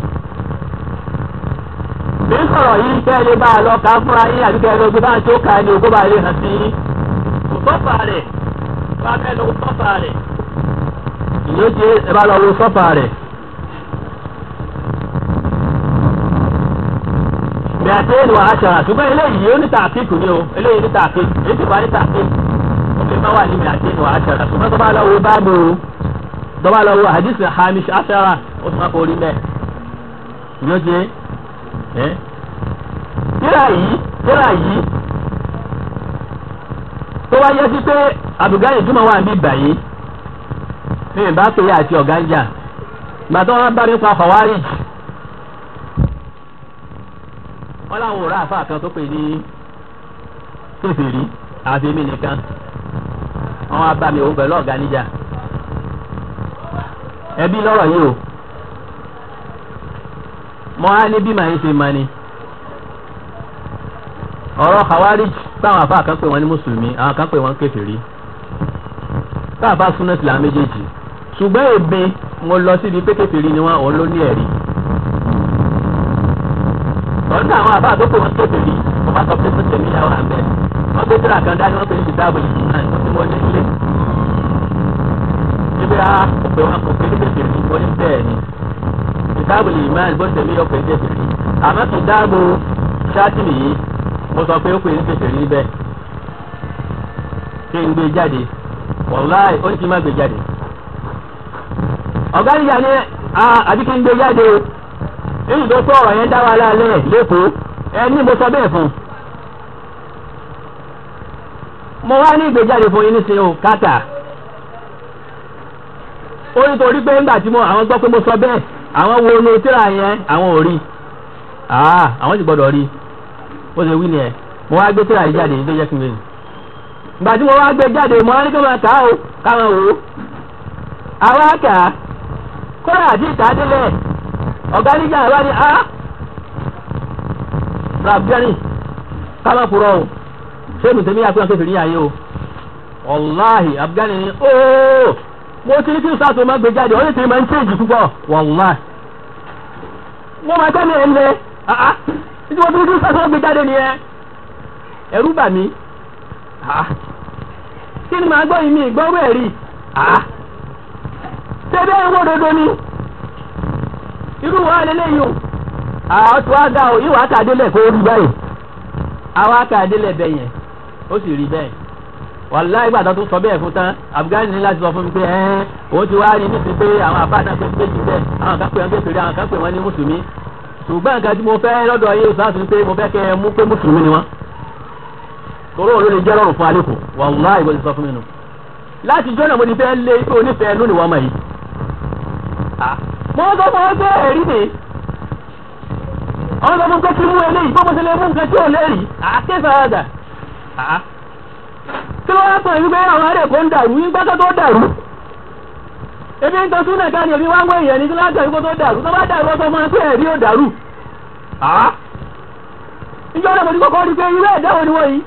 bí sọ̀rọ̀ yìí kẹ́lẹ́ bá a lọ ká fúnra yín àbí kẹ́lẹ́ gbé bá a tó ka ni òkú bá a lè hàn sí yín. kò sọ́fà rẹ̀ bá a fẹ́ lọ sọ́fà rẹ̀ ìyóò jẹ́ ẹ bá lọ wo sọ́fà rẹ̀. bí a ti ń wà á ṣàrà ṣùgbọ́n eléyìí ó ní tààkìkù ni o eléyìí ní tààkìkù èyí ti wá ní tààkìkù òkè máa wà níbi àti ìwà á ṣàrà ṣùgbọ́n tó bá lọ wo báàbò tó bá lọ wo hadith hamish ashara ó tún wá kó orí mẹ́ ìyóò jẹ́ tíra yìí tíra yìí tó wá yẹ sí pé àbùgáyé túmọ̀ wà ní ìgbà yìí ní ìbá pé àti ọ̀gánjà gbàtọ́ wọn bá nípa Khawarij wọn làwọn òrà àfa kan tó pè ní kèfèrí àfi mí nìkan wọn wá bá mi òun pẹ̀lú ọ̀gá níjà ẹbí lọ́rọ̀ yìí o mọ á ní bí màá ń ṣe máa ni ọ̀rọ̀ Khawarij táwọn àfa kan pè wọ́n ní mùsùlùmí àwọn kan pè wọ́n kèfèrí táwọn àfa súná sí làwọn méjèèjì ṣùgbọ́n èmi mo lọ síbi pé kèfèrí ni wọ́n òun ló ní ẹ̀rí ọ̀dọ́ àwọn àfa tó pè wọ́n kèfèrí wọ́n bá sọ pé tó tẹ̀lé àwọn àbẹ̀ wọ́n gbé tíra kan dání wọ́n pè ní kìtàbù yìí náà wọ́n ti mọ ní ilé níbi a pè wọ́n kò pé ní kèfèrí wọ́n ní bẹ́ẹ̀ ni kìtàbù ìmáàlì bó tẹ̀lé ọkọ̀ ẹ̀jẹ̀ kèfèrí àmọ́ kìtàbù Ṣátìmì yìí mo sọ pé ó pè ní kèfèrí níbẹ̀ kí n gbé jáde wàláì ó ní kí n má gbé jáde ọ̀gá níjà ní àbí kí n gbé jáde o èyí tó kọ́ ọ̀rọ̀ yẹn dá wa lálẹ́ lẹ́kọ̀ọ́ ẹni mo sọ bẹ́ẹ̀ fún mo wá ní ìgbéjáde fún yín nísìnyí o kàtà ó nítorí pé ńgbà tí mo àwọn gbọ́ pé mo sọ bẹ́ẹ̀ àwọn wo inú tíra yẹn àwọn ò rí àwọn sì gbọ́dọ̀ rí ó ṣe wí ni ẹ mo wá gbé tíra yìí jáde ní tó jẹ́ kí n lè ìgbà tí mo wá gbé jáde mo wá ní kí wọ́n kà á o káwọn wò ó àwa kà á kódà àti ìtàdélẹ̀ ọ̀gá níjà wá ní a rabgani káwọn fúrọ̀ o ṣé mi tẹ̀mí àpéyàn kẹfì ní ayé o wàláhì abgani ni ooo mo ti ní kí sáà tó máa gbé jáde ó lè tẹ̀lé máa ń tẹ̀jì púpọ̀ wàláì mo máa tẹ́lẹ̀ ẹ̀ lé àá títí mo ti ní kí sáà tó máa gbé jáde nìyẹn ẹ̀rú bà mí àá kí ni màá gbọ́ yìí mi ìgbọ́rú ẹ̀rí àá tẹ́lẹ̀ ẹ̀ wọ́n dodo ni irú wa lélẹ́yìn o àwọn tó wá ga o ìwà àkàdélẹ̀ kó rí báyìí àwọn àkàdélẹ̀ bẹ̀ yẹn ó sì rí bẹ́ẹ̀ wàláì gbàdá tó sọ bẹ́ẹ̀ fún tán Afghani ní láti sọ fún mi pé ẹ́ òun ti wá rí nítorí pé àwọn àbáàdá pé méjì bẹ́ẹ̀ àwọn kan pè wọ́n kékeré àwọn kan pè wọ́n ní mùsùlùmí ṣùgbọ́n nǹkan tí mo fẹ́ lọ́dọ̀ yìí sáà tún pé mo fẹ́ kẹ́ ẹ mú pé mùsùlùmí ni wọ́n torí òun ló lè jẹ́ lọ́rùn fún alẹ́kùn wàláì ìwé ti sọ fún mi nù láti jọ́nà mo ti fẹ́ lé pé onífẹ̀ẹ́ lónìí wọ́n mọ̀ yìí mo sọ fún ọ pé ẹ̀rí ni àwọn ọmọ nǹkan tí mú eléyìí bó mo ṣe lè mú nǹkan tí ò lè rí àkéfàdà kí ló wá pọ̀ ìwé àwọn ará èkó ń dàrú yín gbọ́dọ̀ tó dàrú ebi ń tọ́sún náà káni òbí wá ń wọ èèyàn ní kí ló wá pọ̀ ìwé tó dàrú tó bá dàrú ọkọ̀ máa ń pè ẹ̀rí ò dàrú ìjọ náà mo ti kọ́kọ́ rí pé irú ẹ̀dá wo ni wọ́n yìí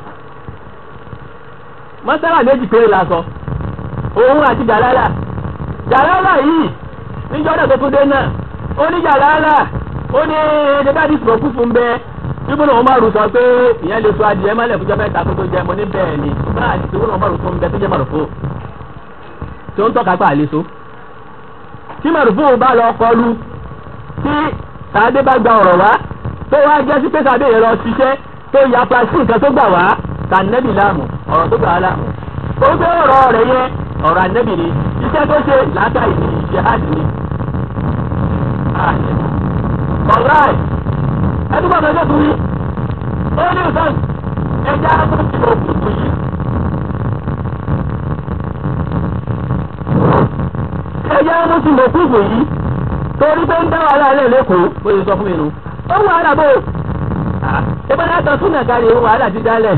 mọ́sálà méjì péré la sọ òun àti jàlálà jàlálà yìí níjọ́ náà tó tún dé náà ó ní jàlálà ó ní ẹ̀ẹ́dẹ́gbàdì sọ̀rọ̀ kú fún bẹ́ẹ̀ ibùdó wọn máa rù sọ pé ìyẹn lè so adìyẹ mọ́lẹ̀ fúnjọ́ mẹ́ta tó tó jẹ mo ní bẹ́ẹ̀ ni ṣùgbọ́n àti ibùdó wọn máa rù fún bẹ́ẹ̀ tó jẹ́ màrùfó tí ó ń tọ́ka pa àleso tí màrùfó bá lọ kọlu tí sàádé bá gba ọ̀rọ̀ wá tó wá jẹ́ sí pé sàádé yẹn lọ ṣiṣẹ́ tó ya pàṣẹ nǹkan tó gbà wá kà nẹ́bì láàmù ọ̀rọ̀ tó gbà wá láàmù ó gbé ọ̀rọ̀ rẹ̀ yẹn ọ̀rọ̀ ànẹ́bì ni iṣẹ́ tó ṣe látà ìdí ìṣẹ́hádì ni ọ̀ráì ẹni bá bẹ̀rẹ̀ tó rí ó ní ìsàn ẹja tó ti lọ kùtù yìí ẹja tó ti lọ kùtù yìí torí pé ń dá wàhálà ilé lẹ́kọ̀ọ́ bó ṣe sọ fún mi nù ó wù wàhálà bò ẹgbẹ́ náà tán súnà kárí wàhálà ti dálẹ̀.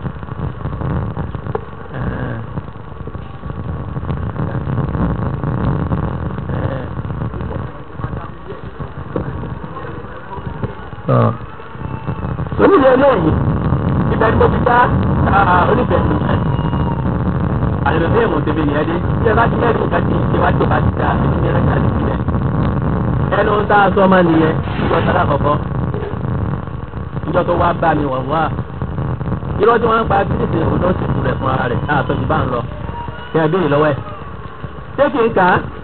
onílé eléyìí ibẹ̀ ni mo ti dá onífẹ̀ẹ́ mi yẹn àlùfẹ́ ìmọ̀ tèmi nìyẹn dé tí ẹ bá ti mẹ́rin nǹkan tí ìṣe wá tó bá ti dá ẹni ní ẹ̀rọ ìdájí sílẹ̀ ẹnu ń tá a sọ máa nìyẹn ìjọ sára kọ̀kọ́ ìjọ tó wá bá mi wọ̀n wá irọ́ tí wọ́n ń pa bíríṣì òun ló sì tù rẹ̀ fún ara rẹ̀ náà sọ́jú bá ń lọ kí ẹ béèrè lọ́wọ́ ẹ̀ ṣé kì í kà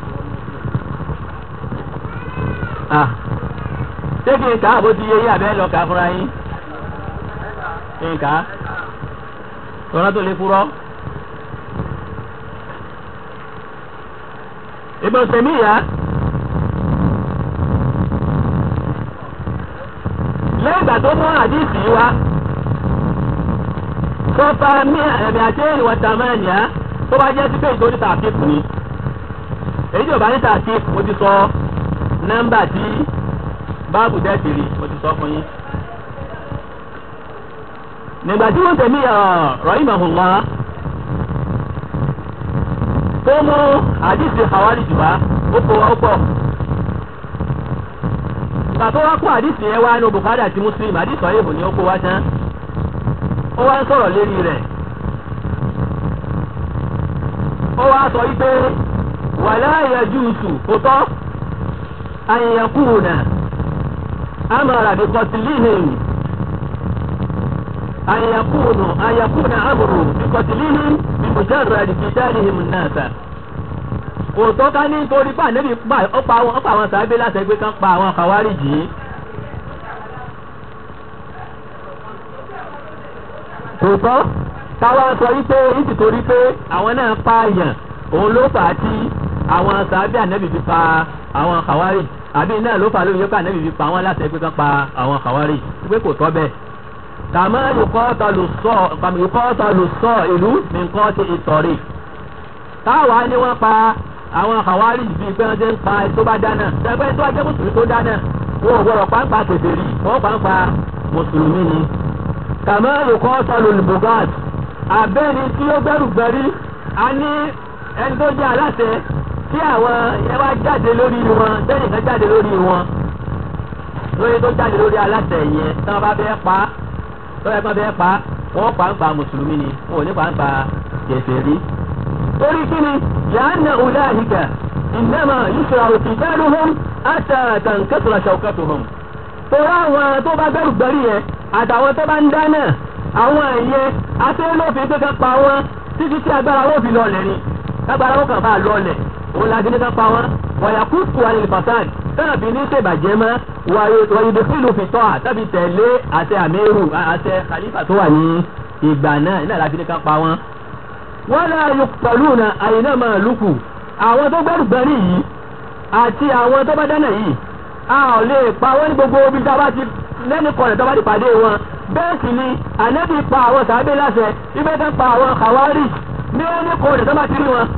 á ṣé kí n kà á bó ti yẹ yí àbẹ́ lọ kà á fúnra yín kí n kà á tọ́lá tó lè fúrọ́. Ibn Taymiyyah lẹ́yìn ìgbà tó mú àdìsí wa sọ́fà ní ẹ̀mí àti ìwà tàmánìá tó bá jẹ́ sí pé ìtòrí tààkìfù ni èyí tí ò bá ní tààkìfù mo ti sọ nọ́mbà tí báàbù dẹ́tìrì mo ti sọ fún yín. nígbà tí wọ́n tẹ̀mí rahimahullah tó mú àdìsí àwárí jùlọ ó kó ó pọ̀. ìgbà tó wá kó àdìsí yẹn wá ní Bukhari àti Muslim àdìsí ọ̀yẹ́bù ni ó kó wá tán. ó wá ń sọ̀rọ̀ lérí rẹ̀. ó wá sọ wípé wala yajuzu kò tọ́ an yakuna amara bi qatlihim an yakunu an yakuna amru bi qatlihim bi mujarrad qitalihim an-nasa. kò tọ́ ká ní nítorí pé ànábì pa ó pa àwọn ọ̀pọ̀ àwọn sàábé láti ẹgbẹ́ kan pa àwọn Khawariji. kò tọ́ káwá sọ wípé nítorí pé àwọn náà pààyàn òun ló fà á tí àwọn sàábé ànábì fi pa àwọn Khawariji àbí náà ló fà lóyún yóò ká ànábì fi pa àwọn láti ẹgbẹ́ kan pa àwọn Khawariji wípé kò tọ́ bẹ́ẹ̀. kàmá yuqatalu sọ kàmá yuqatalu sọ ìlú ní nǹkan ti ìtọ̀rí. táwa ni wọ́n pa àwọn Khawariji bíi pé wọ́n ti ń pa tó bá dáná ṣẹgbẹ́ tó ajẹ́ mùsùlùmí tó dáná wọn ò gbọ́dọ̀ pàǹpà kèfèrí wọ́n pàǹpà mùsùlùmí ni. kàmá yuqatalu al-bughat àbẹ́ni tí ó gbẹ́rù gbẹ́rí a ní ẹni tó jẹ́ aláṣẹ tí àwọn yẹn wá jáde lórí wọn tẹ́nì kan jáde lórí wọn lórí tó jáde lórí aláṣẹ yẹn tí wọ́n bá bẹ́ẹ̀ pa tó yẹ kí wọ́n bẹ́ẹ̀ pa wọ́n pa ń pa mùsùlùmí ni wọn ò ní pa ń pa kèfèrí torí kí ni yàánà ulaika innama yusra'u qitaluhum hatta tankasira shawkatuhum. torí àwọn tó bá bẹ̀rù gbẹ̀rí yẹn àtàwọn tó bá ń dáná àwọn ẹ̀yẹ atẹ́lófin tó kàn pa wọn títí tí agbára wọn fi lọlẹ̀ ni agbára wọn kàn bá lọlẹ̀ òun la dín ká pa wọn wàyàkú tu alẹ́ fasad tẹ́lẹ̀bí ní ṣèbàjẹ́ mọ́ wàyídé fílù fìtọ́ àtàbí tẹ̀lé àtẹ àmẹ́rù àtẹ khalifa tó wà ní ìgbà náà iná la dín ká pa wọn. wọ́n náà yọ pẹ̀lú na àyìnà máa lùkù àwọn tó gbẹ́rù gbẹ́rì yìí àti àwọn tó bá dáná yìí a ò lè pa wọ́n ní gbogbo ibi tá a bá ti lẹ́nu kọ̀ọ̀lẹ̀ tó bá ti pàdé wọn bẹ́ẹ̀ sì ni ànábì pa àwọn sàábé láṣẹ ibẹ̀ tó pa àwọn kàwárì ní ẹni kọ̀ọ̀lẹ̀ tó bá ti rí wọn.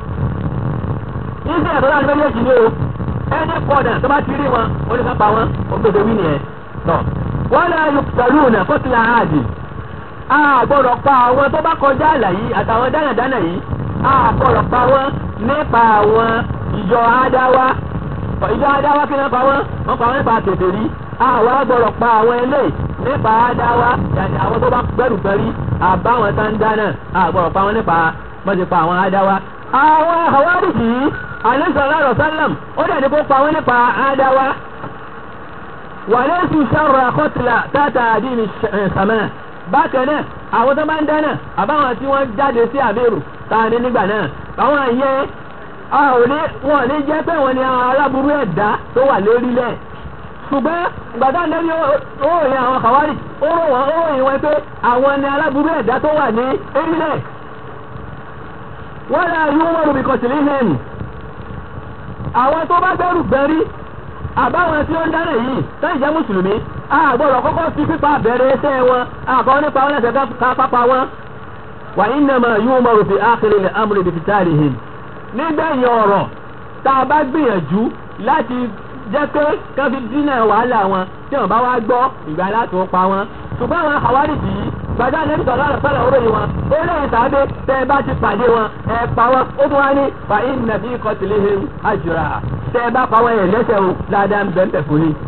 ìṣe ẹ̀tọ́ láti méjèèjì ni o ẹni kọ̀ọ̀lẹ̀ tó bá ti rí wọn ó ní ká pa wọn ó gbèsè wí nìyẹn. wọ́n lè yọ pẹ̀lú ọ̀nà kọ́tìlá ààdì a gbọ́dọ̀ pa àwọn tó bá kọjá àlà yìí àtàwọn dánadáná yìí a gbọ́dọ̀ pa wọn nípa àwọn ìjọ àdáwá ìjọ àdáwá kí wọ́n pa wọn wọ́n pa wọn nípa tètè rí àwọn agbọ́dọ̀ pa àwọn ilé nípa àdáwá yàtọ̀ àwọn tó bá gbẹ́rù gbẹ́rí àbáwọn tá ń dáná àgbọ̀dọ̀ pa wọn nípa wọ́n ti pa àwọn àdáwá. àwọn àwárí yìí alẹ́sọ̀rọ̀ àrọ̀ sálàm ó dẹ̀ ní kó pa wọn nípa àdáwá. wàlẹ́sì sọ̀rọ̀ àkọ́tìlà tààtà àdínì sàmà bákan náà àwọn tó bá ń dáná àbáwọn tí wọ́n jáde sí àbẹ̀rù tààní nígbà náà àwọn àyẹn wọn ò ní jẹ́ pé wọ́n ní àwọn aláburú ẹ̀dá tó wà lórílẹ̀ ṣùgbọ́n gbàdá lórí òòyìn àwọn kàwárì ó rò wọ́n ó ròyìn wọn pé àwọn ni aláburú ẹ̀dá tó wà ní orílẹ̀ wọ́n lè rí wọn rúbi kọ̀sìlì hẹ́ẹ̀nì àwọn tó bá bẹ̀rù gbẹ̀rí àbáwọn tí ó ń dáná yìí sẹ́yìn jẹ́ mùsùlùmí àgbọ̀rọ̀ kọ́kọ́ fi pípa bẹ̀rẹ̀ iṣẹ́ wọn àkọ́ nípa wọn lẹ́sẹ̀ ká pápá wọn wà innama yu'maru fi akhiri al-amri bi qitalihim nígbẹ̀yìn ọ̀rọ̀ tá a bá gbìyànjú láti jẹ́ pé kán fi dínà wàhálà wọn tí wọ́n bá wá gbọ́ ìgbà láti pa wọn. ṣùgbọ́n àwọn àwárí tì í gbàdá nẹ́bí sọ̀rọ̀ àrùn sọ̀rọ̀ orí wọn ó lẹ́yìn tàbí tẹ́ ẹ bá ti pàdé wọn ẹ pa wọn ó tún wá ní fa inna fi qatlihim ajra tẹ́ ẹ bá pa wọn yẹn lẹ́sẹ̀ o dáadáa ń bẹ́ẹ̀ fún yín.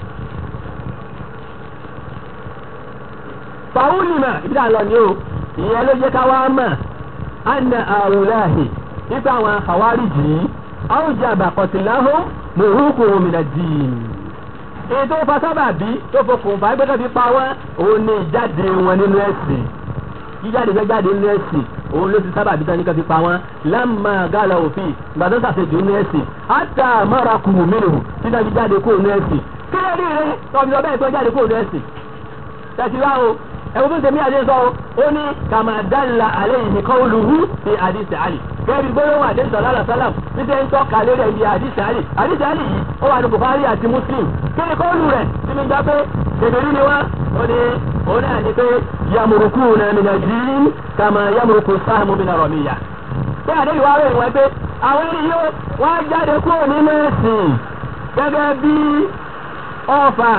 fàwùnìmọ̀ ìdá lọ ni o ìyẹn ló jẹ́ ká wá mọ̀ anna àrùláhì nípa àwọn àwárí jì í awjaba qatlahum mòhúkú òmìnira dìín. ètò fasábàbí tó fokùn fà gbẹ́dọ̀ fi pa wọ́n òun ní ìjáde wọn nínú ẹ̀sìn jíjáde fẹ́ jáde nínú ẹ̀sìn òun ló ti sábàbí tán ní kan fi pa wọ́n lámà gàlà òfin gbàdọ́ sàṣejù nínú ẹ̀sìn àtà mọ́ra kùmù mìíràn tí náà fi jáde kó nínú ẹ̀sìn kí ló rí rẹ tọ́bi ọbẹ̀ tó jáde kó nínú ẹ̀sìn. tẹ̀síwá o ẹ̀wọ̀n fún tèmi àdé sọ ó ní kàmádàlà àlẹ́ yìí nìkan olùhú ti àdìsí àlì kẹ́rì gbólóhùn àdéhùn sọ̀rọ̀ àlọ́ sálàm níbi ń tọ́ka lórí ẹ̀yìn àdìsí àlì àdìsí àlì yìí ó wà ní Bukhari àti Muslim kí ni kóòlù rẹ̀ tí mi gbà pé bèbèrè ni wọ́n ó ní òun náà ní pé yamuruku náà mi náà dín kàmá yamuruku sáàmù mi náà rọ̀ mi yá. pé àdéhùn wa rẹ̀ wọ́n pé àwọn ènìyàn wọ́n á jáde kúrò nínú ẹ̀sìn gẹ́gẹ́ bí ọ̀fà.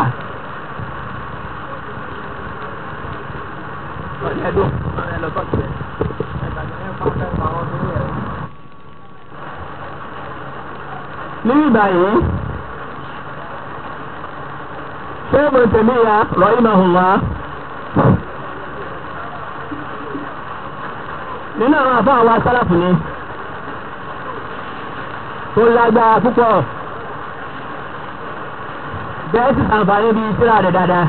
ní ìbáyìí ṣé Ibn Taymiyyah rahimahullah nínú àwọn àbá àwọn asálàfù ni tó lágbára púpọ̀ bẹ́ẹ̀ sì sàǹfààní bíi tírà rẹ̀ dáadáa.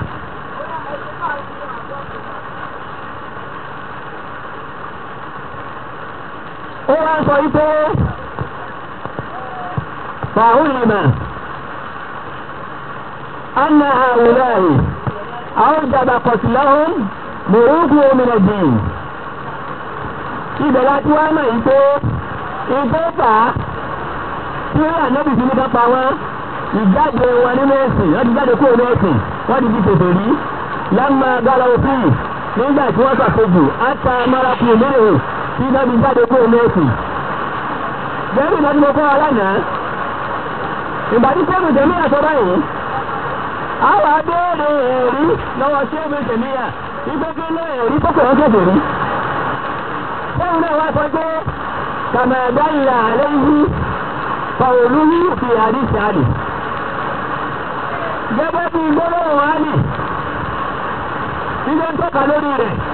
ó wá ń sọ wípé فعلم أن هؤلاء أوجب قتلهم مروقهم من الدين. ibẹ̀ láti wá mọ̀ yìí pé ìgbẹ́fà tí wọ́n ànábì sí ní kápá wọn ìjáde wọn nínú ẹ̀sìn wọ́n ti jáde kúrò ní ẹ̀sìn wọ́n ti di tètè rí lámà gálà òfin nígbà tí wọ́n ṣàfojù àtà márakù mẹ́rin tí wọ́n ti jáde kúrò ní ẹ̀sìn. bẹ́ẹ̀ni ìdájọ́ mo kọ́ ọ lánàá ìbàdí sẹ́mi tẹ̀míyà sọ báyìí àwọn abéèrè ẹ̀rí lọ́wọ́ sẹ́mi tẹ̀míyà ìgbẹ́kẹ̀lé ẹ̀rí pọ̀pọ̀ ẹ̀ kẹ̀kẹ̀ rí. sẹ́mi náà wá sọ pé kàmẹ́ẹ̀dálà àlẹ́yìí fàwọlúwí fi àdìsí àdì. gẹ́gẹ́ bí gbólóhùn àdì nígbà ń tọ́ka lórí rẹ̀